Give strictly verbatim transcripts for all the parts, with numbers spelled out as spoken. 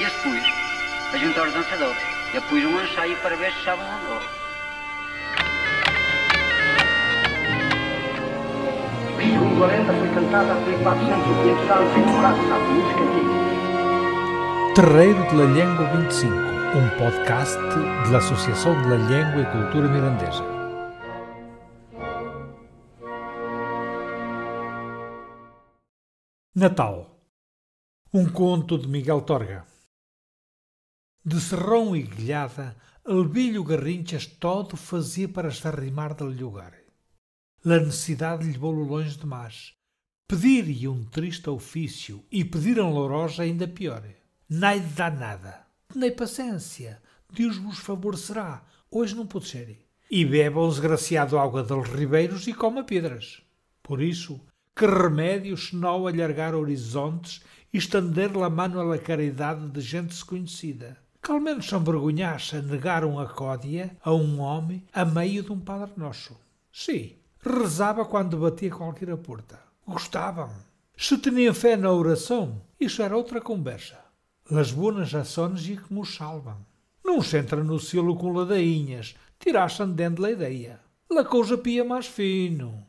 E depois, a juntar os dançadores. E depois um ensaio para ver se estavam ou não. Segundo a lenda, foi cantada há quatrocentos ou quinhentos anos em Portugal, sabe, música antiga. Terreiro de la Llengua vinte e cinco, um podcast da Associação de la Llengua e Cultura Mirandesa. Natal. Um conto de Miguel Torga. De serrão e guilhada, Albilho Garrinchas todo fazia para se arrimar de lhe lugar. La necessidade levou-lo longe demais. Pedir-lhe um triste ofício e pediram lourosa ainda pior. Nai dá nada. Tenei paciência. Deus vos favorecerá. Hoje não pode ser. E beba o desgraciado água dos ribeiros e coma pedras. Por isso, que remédio senão alargar horizontes e estender a mano à caridade de gente desconhecida, que ao menos se envergonhasse a negar uma códia a um homem a meio de um Padre Nosso. Sim, rezava quando batia qualquer porta. Gostavam. Se tinham fé na oração, isso era outra conversa. As boas ações e que nos salvam. Não se entra no cielo com ladainhas, tirassem dentro da ideia. La coisa pia mais fino.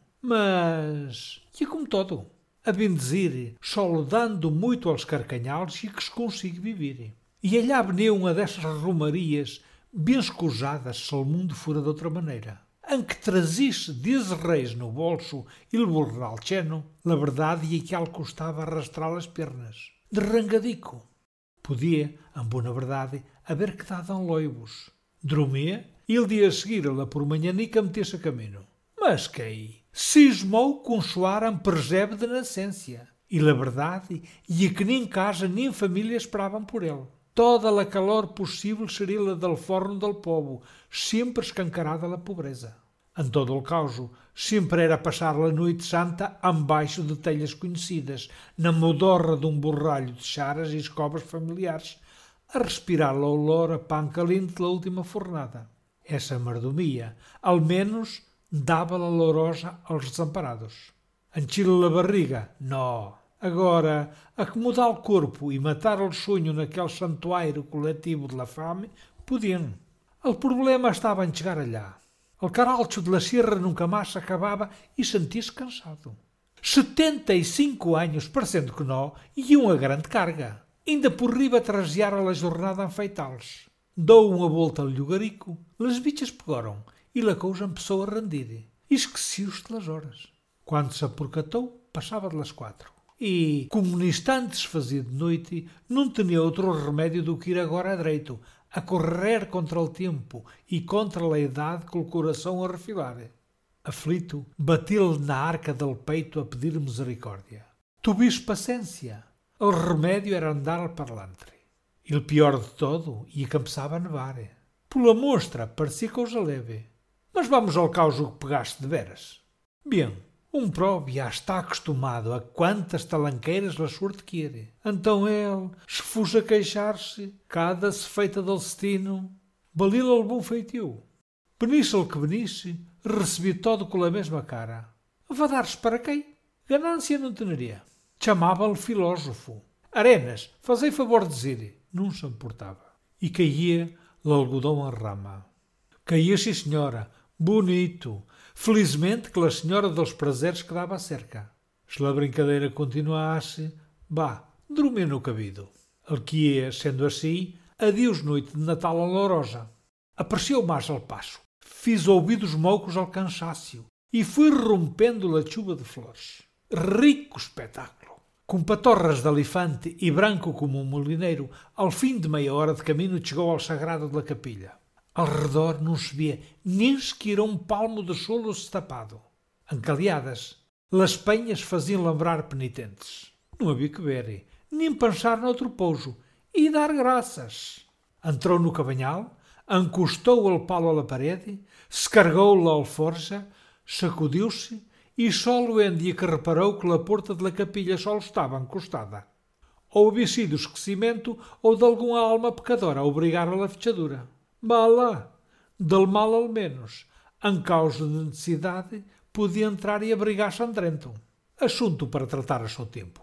Mas, e como todo, a bem dizer, só dando muito aos carcanhais e que se consiga viver. E allá venia uma dessas romarias bem escusadas se o mundo fora de outra maneira, em que trazisse dez reis no bolso e o borral cheno, a verdade é que ela custava arrastrar as pernas, de rangadico. Podia, em boa verdade, haver que dado um loibos. Dormia e ele dia a seguir-la por manhãnica meter-se a caminho. Mas quem? Cismou com soar em percebe de nascência. E a verdade é que nem casa nem família esperavam por ele. Toda a calor possível seria a del forno del povo, sempre escancarada a pobreza. Em todo o caso, sempre era passar a noite santa embaixo de telhas conhecidas, na modorra de um borralho de charas e escobas familiares, a respirar a olor a pão caliente da última fornada. Essa mordomia, ao menos, dava-la lourosa aos desamparados. Enchir-lhe a barriga? Não. Agora, acomodar o corpo e matar o sonho naquele santuário coletivo de la fame, podiam. O problema estava em chegar allá. O caralcho de la sierra nunca mais se acabava e sentia-se cansado. Setenta e cinco anos, parecendo que não, e uma grande carga. Ainda por riba trajearam a jornada a enfeitá-los. Dou uma volta ao lugarico, as bichas pegaram e a coisa começou a rendir. E esqueci-os das horas. Quando se aporcatou, passava de las quatro. E, como no instante se fazia de noite, não tinha outro remédio do que ir agora a direito, a correr contra o tempo e contra a idade com o coração a refilar. Aflito, bati-lhe na arca del peito a pedir misericórdia. Tuviste paciência. O remédio era andar para lantre. E o pior de todo, ia começava a nevar. Pela mostra, parecia coisa leve. Mas vamos ao causo que pegaste de veras. Bem, um próprio já está acostumado a quantas talanqueiras la sorte quer. Então ele, se fosse a queixar-se, cada se feita do destino, valia-lhe o bom feitio. Benisse o que benisse, recebi todo com a mesma cara. Vá dar-se para quem? Ganância não teria. Chamava-lhe filósofo. Arenas, fazei favor de dizer. Não se importava. E caía o algodão à rama. Caía, sim, senhora. Bonito. Felizmente que a senhora dos prazeres quedava cerca. Se a brincadeira continuasse, bah, dormia no cabido. El que ia, sendo assim, adeus noite de Natal a lourosa. Apareceu mais ao passo. Fiz ouvidos moucos ao cansaço e fui rompendo a chuva de flores. Rico espetáculo! Com patorras de elefante e branco como um molineiro, ao fim de meia hora de caminho chegou ao sagrado da capilha. Ao redor não se via nem sequer um palmo de solo destapado. Encalhadas, as penhas faziam lembrar penitentes. Não havia que ver, nem pensar noutro pouso, e dar graças. Entrou no cabanhal, encostou o palo à parede, se carregou a alforja, sacudiu-se e só Luendia que reparou que a porta da capilha só estava encostada. Ou havia sido esquecimento ou de alguma alma pecadora a obrigar a fechadura. Vá lá, del mal ao menos, em causa de necessidade, podia entrar e abrigar-se andrento. Assunto para tratar a seu tempo.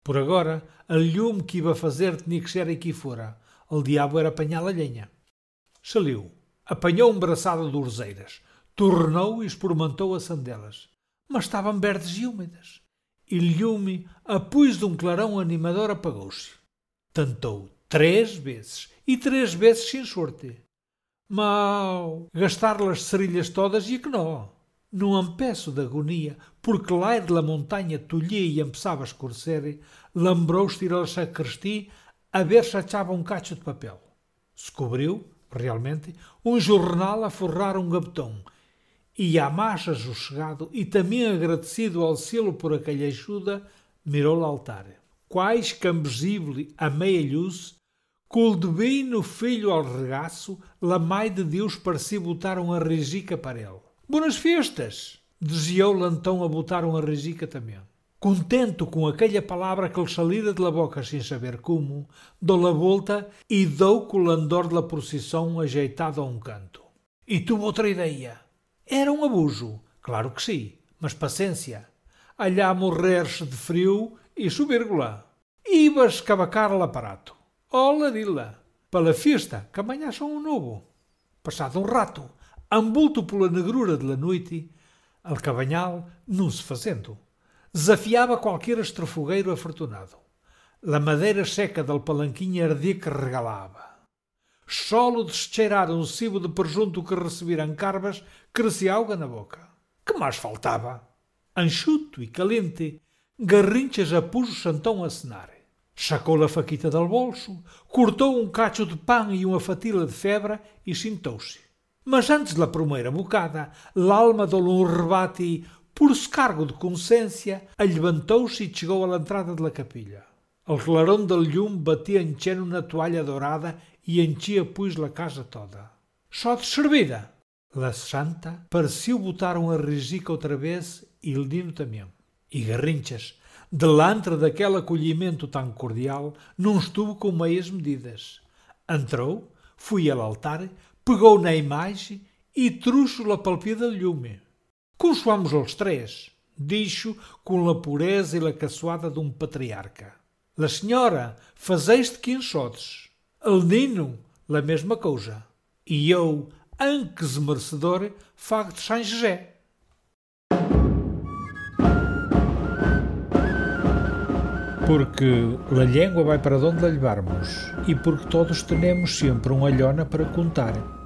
Por agora, a lume que iba fazer tinha que ser aqui fora. O diabo era apanhar a lenha. Saiu, apanhou um braçado de urzeiras, tornou e experimentou a sandelas, mas estavam verdes e úmidas. E lume, após de um clarão animador, apagou-se. Tentou três vezes, e três vezes sem sorte. Mau, gastar-las cerilhas todas e que não. Num ampeço de agonia, porque lá de la montanha tolhia e empeçava a escurecer, lembrou-se de ir ao sacristia a ver se achava um cacho de papel. Descobriu, realmente, um jornal a forrar um gabetão, e a mais ajochegado e também agradecido ao cielo por aquela ajuda, mirou o altar. Quais cambesível a meia luz, col divino filho ao regaço, la mãe de Deus parecia botar uma regica para ele. Boas festas! Desejou-lhe então a botar uma regica também. Contento com aquela palavra que lhe salira de la boca sem saber como, dou-lhe a volta e dou com o landor da procissão ajeitado a um canto. E tuvo outra ideia. Era um abuso, claro que sim, mas paciência. Allá morrer-se de frio, isso vírgula. Iba escavacar o aparato. Ola dila, para a festa, que amanhã são um novo. Passado um rato, ambulto pela negrura de la noite, al cabanhal não se fazendo. Desafiava qualquer estrafogueiro afortunado. La madeira seca del palanquinho ardia que regalava. Solo de cheirar um cibo de presunto que receberam carvas, crescia alga na boca. Que mais faltava? Anchuto e calente, Garrinchas a pôs o santão a cenar. Sacou a faquita del bolso, cortou um cacho de pão e uma fatila de febra e sentou-se. Mas antes da primeira bocada, l'alma deu-lhe um rebate e, por descargo de consciência, levantou-se e chegou à entrada da capilha. O clarão da lume batia em cheno na toalha dourada e enchia, pois, a casa toda. Só de servida! La santa pareceu botar uma regica outra vez e lhe dino também. E Garrinchas, delante daquele acolhimento tão cordial, não estuvo com meias medidas. Entrou, foi ao altar, pegou na imagem e trouxe-la a palpida de lume. Consoamos os três, disse com a pureza e a caçoada de um patriarca. La senhora, fazeis de quem sodes. El nino, la mesma coisa. E eu, anques merecedor, fago de São José. Porque a língua vai para onde a levarmos e porque todos temos sempre uma alhona para contar.